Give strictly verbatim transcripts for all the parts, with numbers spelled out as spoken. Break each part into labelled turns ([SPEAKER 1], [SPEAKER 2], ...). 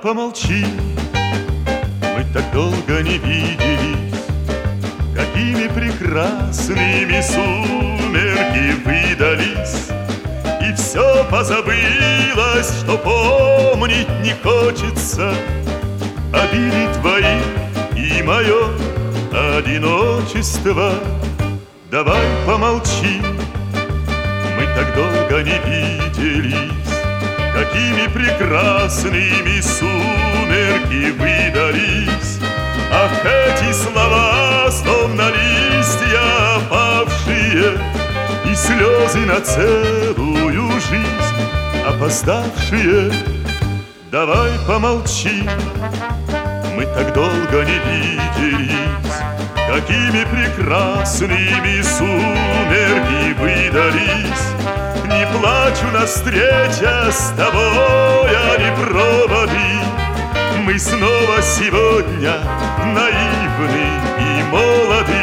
[SPEAKER 1] помолчим, мы так долго не виделись. Какими прекрасными сумерки выдались, и все позабылось, что помнить не хочется. Обиды твои и мое одиночество. Давай помолчим, мы так долго не виделись. Какими прекрасными сумерки выдались. Ах, эти слова, словно листья опавшие, и слезы на целую жизнь опоздавшие. Давай помолчим, мы так долго не виделись. Какими прекрасными сумерки выдались. Не плачу на встрече с тобой, а не проводы. Мы снова сегодня наивны и молоды.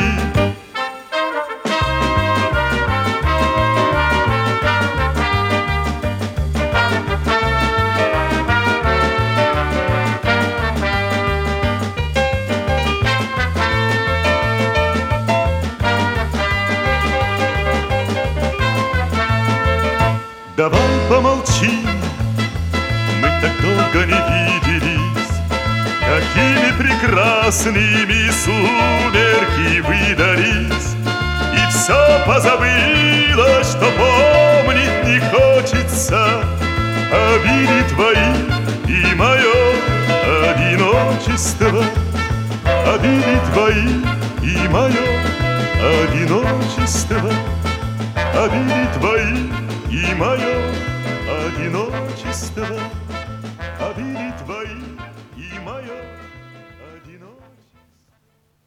[SPEAKER 1] Давай помолчим, мы так долго не виделись. Какими прекрасными сумерки выдались. И все позабылось, что помнить не хочется. Обиды твои и мое одиночество. Обиды твои и мое одиночество. Обиды твои и мое одиночество. Обиды твои и мое